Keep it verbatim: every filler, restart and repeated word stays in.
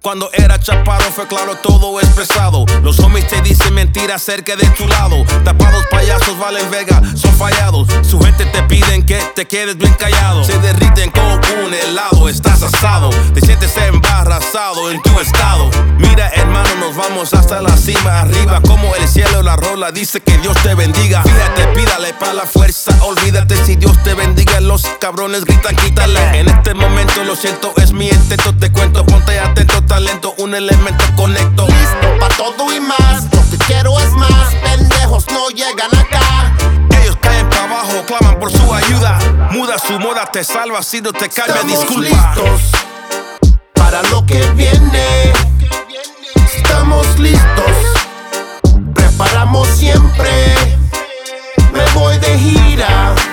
Cuando era chaparro fue claro todo expresado. Los homies te dicen mentiras cerca de tu lado. Tapados payasos valen vega, son fallados. Su gente te piden que te quedes bien callado. Se derriten con un helado, estás asado. Te sientes embarazado en tu estado. Mira hermano, nos vamos hasta la cima. Arriba como el cielo, la rola dice que Dios te bendiga. Fíjate, pídale pa' la fuerza. Olvídate si Dios te bendiga. Los cabrones gritan, quítale. En este momento lo siento, es mi intento. Te cuento, ponte atento, talento, un elemento conecto. Listo pa' todo y más. Lo que quiero es más. Pendejos no llegan acá. Ellos caen pa' abajo, claman por su ayuda. Muda su moda, te salva si no te cambia, Estamos disculpa. listos para lo que viene. Estamos listos, preparamos siempre. Me voy de gira.